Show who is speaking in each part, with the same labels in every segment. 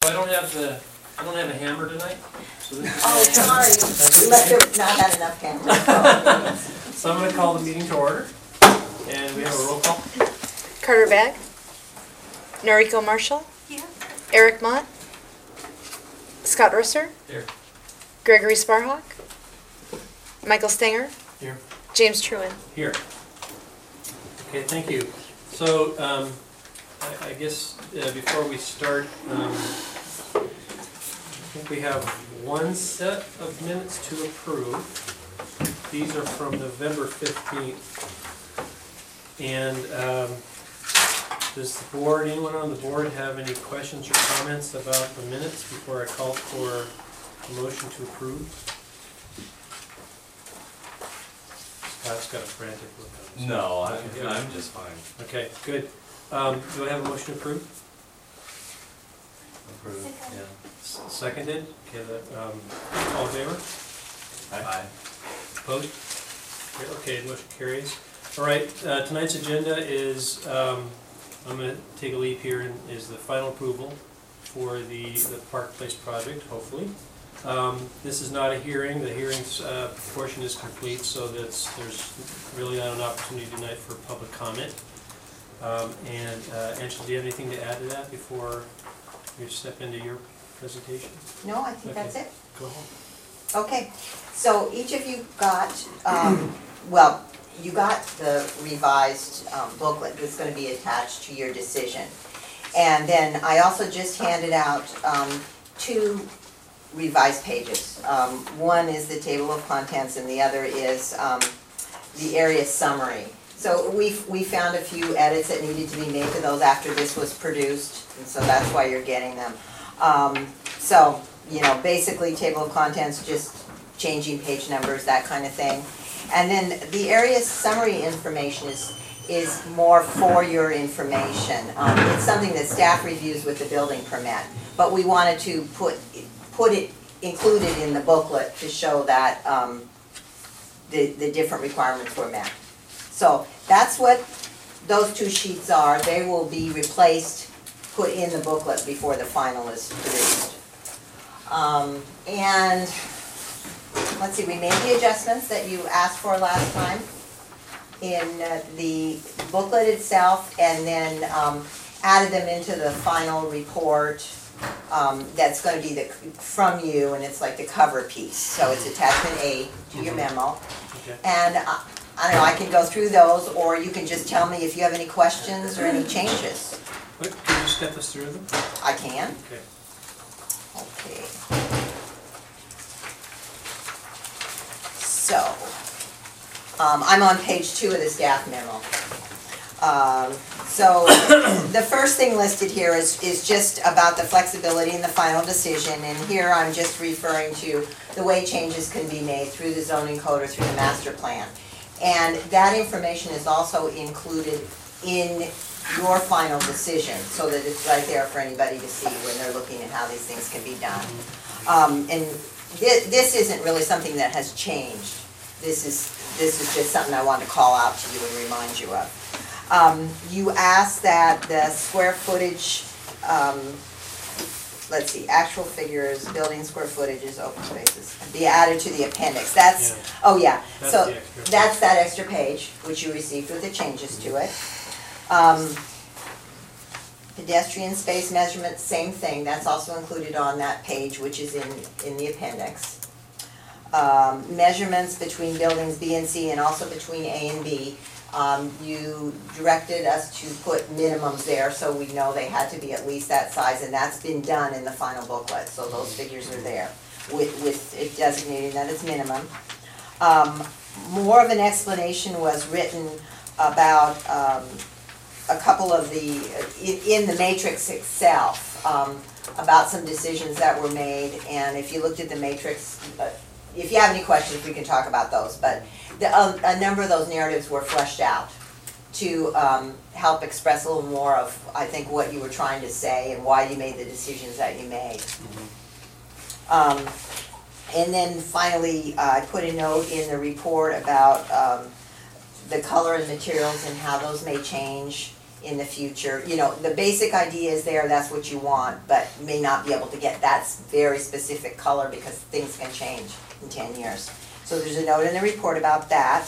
Speaker 1: I don't have a hammer tonight. So this is
Speaker 2: Oh, sorry, we must have not had enough cameras.
Speaker 1: So I'm going to call the meeting to order, and we have a roll call.
Speaker 3: Carter Bagg. Noriko Marshall.
Speaker 2: Here.
Speaker 3: Eric Mott. Scott Russer.
Speaker 1: Here.
Speaker 3: Gregory Sparhawk. Michael Stenger.
Speaker 1: Here.
Speaker 3: James Truin.
Speaker 1: Here. Okay, thank you. So I guess before we start, I think we have one set of minutes to approve. These are from November 15th. And does the board, anyone on the board have any questions or comments about the minutes before I call for a motion to approve? Scott's got a frantic look on his face.
Speaker 4: No, I'm just fine.
Speaker 1: Okay, good. Do I have a motion to approve?
Speaker 4: Approved, yeah.
Speaker 1: Seconded? Okay, all in favor?
Speaker 4: Aye.
Speaker 1: Opposed? Okay, motion carries. All right, tonight's agenda is, I'm going to take a leap here, and is the final approval for the Park Place project, hopefully. This is not a hearing. The hearing's portion is complete, so there's really not an opportunity tonight for public comment. Angela, do you have anything to add to that before you step into your presentation?
Speaker 2: No, I think that's it.
Speaker 1: Go home.
Speaker 2: Okay, so each of you got, well, you got the revised booklet that's going to be attached to your decision. And then I also just handed out 2 revised pages. One is the table of contents and the other is the area summary. So we found a few edits that needed to be made to those after this was produced, and so that's why you're getting them. So, you know, basically table of contents, just changing page numbers, that kind of thing. And then the area summary information is more for your information. It's something that staff reviews with the building permit, but we wanted to put it included in the booklet to show that the different requirements were met. So that's what those 2 sheets are. They will be replaced, put in the booklet before the final is produced. And let's see, we made the adjustments that you asked for last time in the booklet itself, and then added them into the final report that's going to be from you, and it's like the cover piece. So it's attachment A to your memo.
Speaker 1: Okay.
Speaker 2: And I don't know, I can go through those, or you can just tell me if you have any questions or any changes.
Speaker 1: Can you step us through them?
Speaker 2: I can.
Speaker 1: Okay.
Speaker 2: Okay. So, I'm on page 2 of the staff memo. So, the first thing listed here is just about the flexibility in the final decision, and here I'm just referring to the way changes can be made through the zoning code or through the master plan. And that information is also included in your final decision, so that it's right there for anybody to see when they're looking at how these things can be done. And this isn't really something that has changed. This is just something I wanted to call out to you and remind you of. You asked that the square footage, let's see, actual figures, building square footages, open spaces, be added to the appendix. That's, yeah. Oh yeah,
Speaker 1: that's
Speaker 2: so
Speaker 1: the extra.
Speaker 2: That's that extra page, which you received with the changes to it. Pedestrian space measurement, same thing, that's also included on that page, which is in the appendix. Measurements between buildings B and C and also between A and B. You directed us to put minimums there, so we know they had to be at least that size, and that's been done in the final booklet, so those figures are there with it designating that it's minimum. More of an explanation was written about a couple of in the matrix itself, about some decisions that were made, and if you looked at the matrix, if you have any questions, we can talk about those, but a number of those narratives were fleshed out to help express a little more of, I think, what you were trying to say and why you made the decisions that you made. And then finally, I put a note in the report about the color and materials and how those may change, in the future. You know, the basic idea is there, that's what you want, but you may not be able to get that very specific color because things can change in 10 years. So there's a note in the report about that.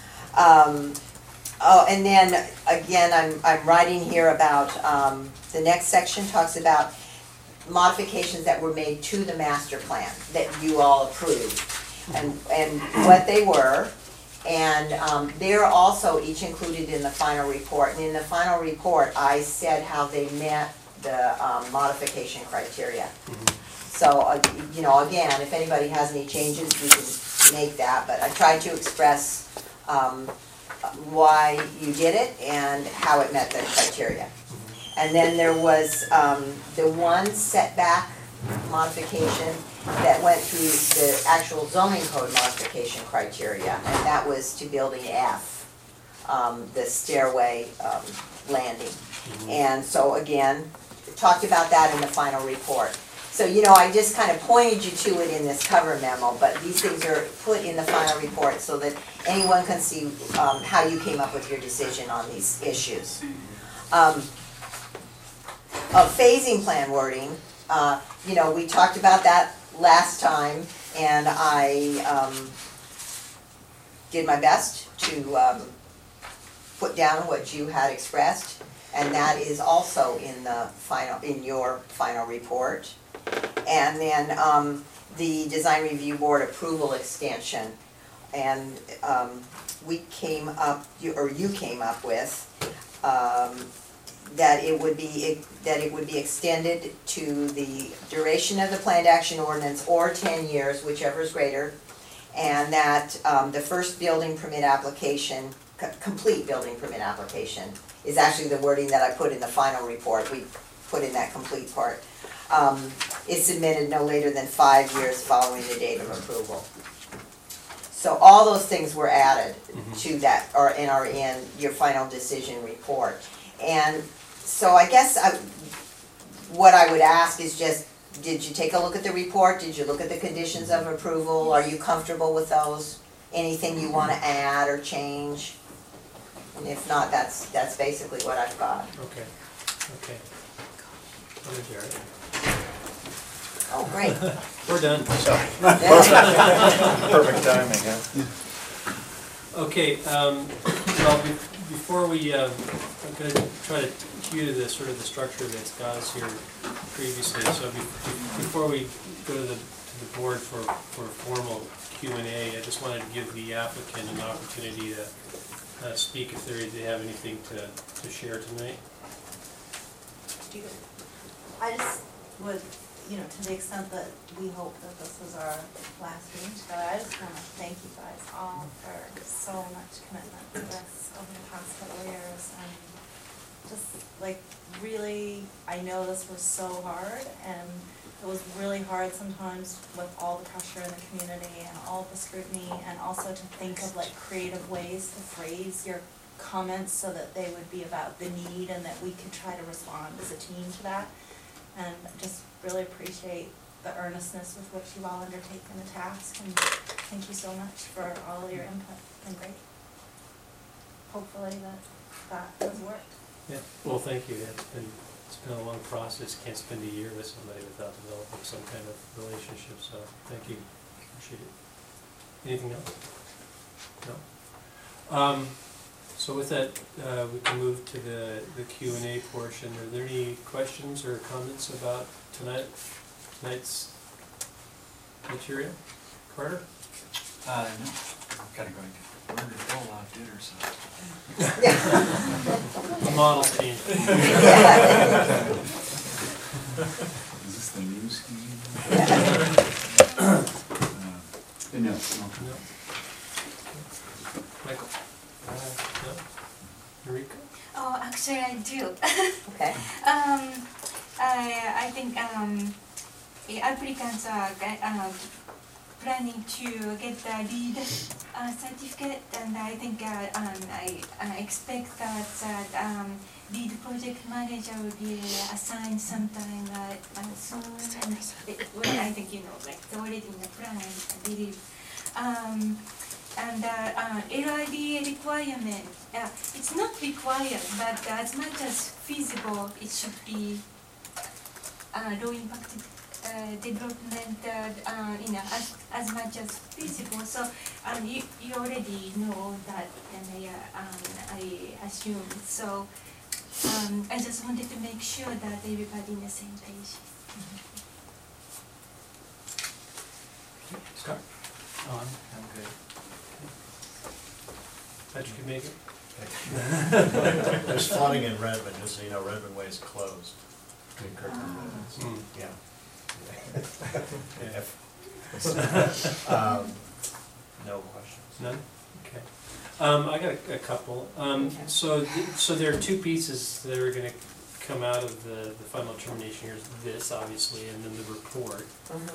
Speaker 2: Oh, and then again, I'm writing here about, the next section talks about modifications that were made to the master plan that you all approved and what they were. And they're also each included in the final report. And in the final report, I said how they met the modification criteria. So, you know, again, if anybody has any changes, we can make that. But I tried to express why you did it and how it met the criteria. And then there was the one setback modification that went through the actual zoning code modification criteria, and that was to building F, the stairway landing. And so again, talked about that in the final report. So, you know, I just kind of pointed you to it in this cover memo, but these things are put in the final report so that anyone can see how you came up with your decision on these issues. Phasing plan wording, you know, we talked about that last time, and I did my best to put down what you had expressed, and that is also in the final, in your final report. And then the design review board approval extension, and we came up, you came up with that it would be extended to the duration of the planned action ordinance or 10 years, whichever is greater, and that the first building permit application, complete building permit application, is actually the wording that I put in the final report. We put in that complete part. Is submitted no later than 5 years following the date of approval. So all those things were added to that, and are in your final decision report. And so I guess what I would ask is just, did you take a look at the report? Did you look at the conditions of approval? Are you comfortable with those? Anything you want to add or change? And if not, that's basically what I've got.
Speaker 1: Okay, okay. Jared.
Speaker 2: Oh, great.
Speaker 1: We're done.
Speaker 5: Perfect timing, huh?
Speaker 1: Okay, well, before we, I'm going to try to cue to the sort of the structure that's got us here previously. So before we go to the board for formal Q&A, I just wanted to give the applicant an opportunity to speak if they have anything to share tonight.
Speaker 6: I just would, you know, to the extent that we hope that this is our last meeting together, I just want to thank you guys all for so much commitment to this over the past couple of years. And just like really, I know this was so hard, and it was really hard sometimes with all the pressure in the community and all the scrutiny, and also to think of like creative ways to phrase your comments so that they would be about the need and that we could try to respond as a team to that. And just really appreciate the earnestness with which you've all undertaken the task, and thank you so much for all your input. It's been great. Hopefully that has worked.
Speaker 1: Yeah, well, thank you. It's been a long process. Can't spend a year with somebody without developing some kind of relationship, so thank you. Appreciate it. Anything else? No? So with that, we can move to the Q&A portion. Are there any questions or comments about tonight's material? Carter?
Speaker 5: No, I'm kind of going to learn to roll out dinner, so.
Speaker 1: The model's team.
Speaker 5: Is this the new scheme? No.
Speaker 1: No. Michael? No? Eureka?
Speaker 7: Oh, actually I do.
Speaker 2: Okay.
Speaker 7: I think applicants are planning to get the LEED certificate, and I think I expect that LEED project manager will be assigned sometime soon. And I think, you know, like it's already in the plan, I believe. and LID requirement, it's not required, but as much as feasible, it should be low impact development, as much as feasible. So you already know that, and I assume. So I just wanted to make sure that everybody on the same page.
Speaker 5: Scott? Oh, I'm good.
Speaker 1: Patrick, you make it?
Speaker 8: There's flooding in Redmond, just so you know, Redmond Way is closed. In Kirkland Redmond. Yeah.
Speaker 4: No questions.
Speaker 1: None? Okay. I got a couple. So there are two pieces that are gonna come out of the final determination. Here's this, obviously, and then the report.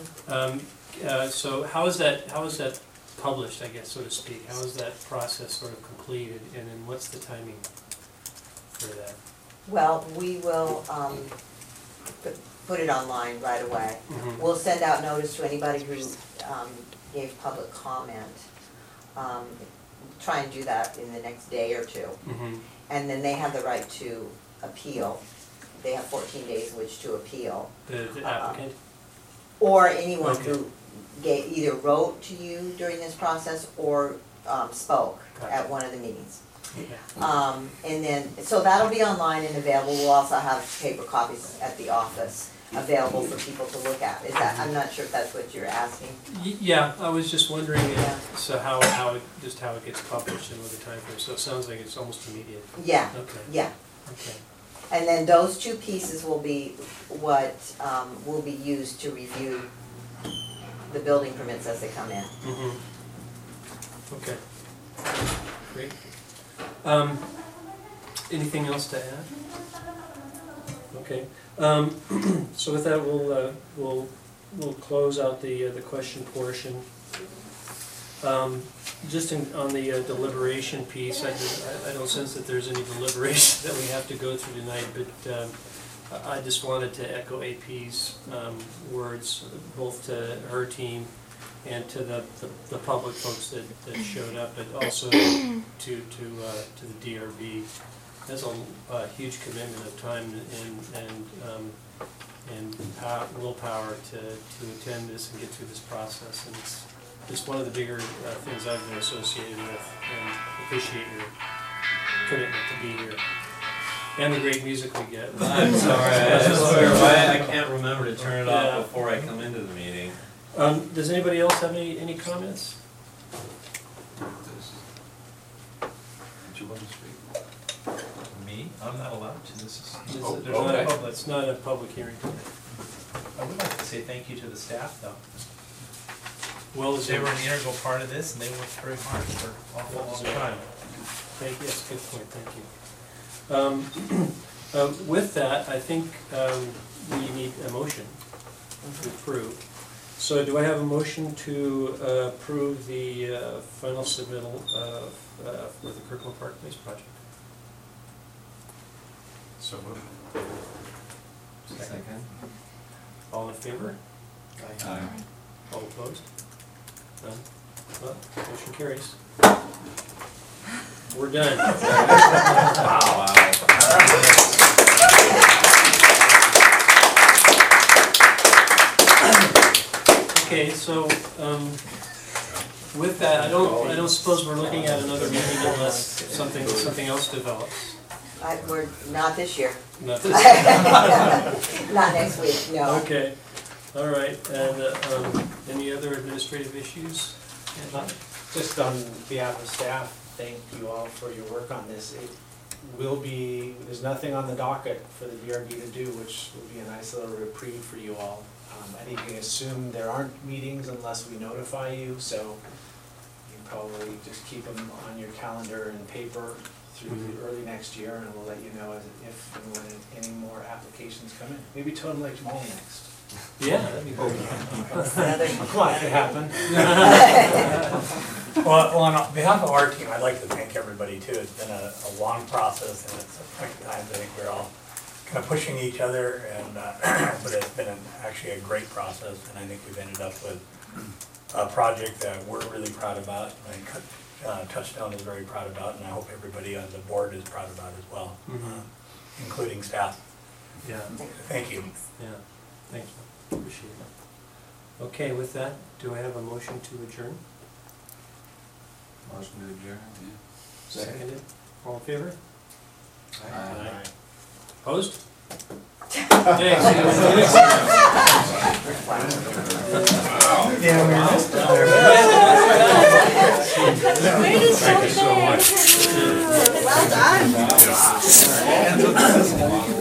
Speaker 1: So how is that published, I guess, so to speak? How is that process sort of completed, and then what's the timing for that?
Speaker 2: Well, we will put it online right away.
Speaker 1: Mhm.
Speaker 2: We'll send out notice to anybody who gave public comment. Try and do that in the next day or two.
Speaker 1: Mhm.
Speaker 2: And then they have the right to appeal. They have 14 days in which to appeal.
Speaker 1: The applicant?
Speaker 2: Or anyone
Speaker 1: Okay.
Speaker 2: who either wrote to you during this process or spoke
Speaker 1: Gotcha.
Speaker 2: at one of the meetings.
Speaker 1: Yeah.
Speaker 2: And then, so that'll be online and available. We'll also have paper copies at the office available for people to look at. Is that, I'm not sure if that's what you're asking.
Speaker 1: Yeah, I was just wondering,
Speaker 2: Yeah.
Speaker 1: so how it gets published and what the time frame, so it sounds like it's almost immediate.
Speaker 2: Yeah,
Speaker 1: Okay,
Speaker 2: yeah.
Speaker 1: okay.
Speaker 2: And then those two pieces will be what will be used to review the building permits as they come in.
Speaker 1: Mm-hmm. Okay. Great. Anything else to add? Okay. So with that, we'll close out the question portion. Just on the deliberation piece, I don't sense that there's any deliberation that we have to go through tonight, but I just wanted to echo AP's words, both to her team and to the public folks that showed up, but also to the DRB. There's a huge commitment of time and willpower to attend this and get through this process, and it's just one of the bigger things I've been associated with, and appreciate your commitment to be here. And the great music we get.
Speaker 4: I'm sorry, I swear, I can't remember to turn it
Speaker 1: Yeah.
Speaker 4: off before I come into the meeting.
Speaker 1: Does anybody else have any comments?
Speaker 5: Did you want to speak?
Speaker 4: Me? I'm not allowed to, this is.
Speaker 1: It's not a public hearing.
Speaker 9: I would like to say thank you to the staff, though.
Speaker 1: Well,
Speaker 9: They were an integral part of this, and they worked very hard for a long time.
Speaker 1: Thank you, yes, good point, thank you. With that, I think we need a motion to approve. So do I have a motion to approve the final submittal for the Kirkland Park Place project?
Speaker 5: So moved.
Speaker 4: Second.
Speaker 1: All in favor?
Speaker 5: Aye.
Speaker 1: All opposed? None? Well, motion carries. We're done.
Speaker 4: Wow.
Speaker 1: Okay, so, with that, I don't suppose we're looking at another meeting unless something else develops.
Speaker 2: We're not this year.
Speaker 1: Not this.
Speaker 2: Not next week, no.
Speaker 1: Okay, all right, and, any other administrative issues?
Speaker 9: Just on behalf of staff, thank you all for your work on this. It will be, there's nothing on the docket for the DRB to do, which will be a nice little reprieve for you all. I think you can assume there aren't meetings unless we notify you, so you can probably just keep them on your calendar and paper through early next year, and we'll let you know if and when any more applications come in. Maybe Totem Lake Mall next.
Speaker 1: Yeah, that'd be great.
Speaker 9: Come on, it could happen.
Speaker 10: Well, on behalf of our team, I'd like to thank everybody too. It's been a long process, and it's a quick time. I think we're all kind of pushing each other, and but it's been actually a great process, and I think we've ended up with a project that we're really proud about. I think Touchdown is very proud about, and I hope everybody on the board is proud about as well, including staff.
Speaker 1: Yeah,
Speaker 10: Thank you.
Speaker 1: yeah, thank you, appreciate it. Okay, with that, do I have a motion to adjourn?
Speaker 5: Motion to adjourn, yeah.
Speaker 1: Seconded, all in favor?
Speaker 5: Aye.
Speaker 1: Opposed? Thanks.
Speaker 6: Well done.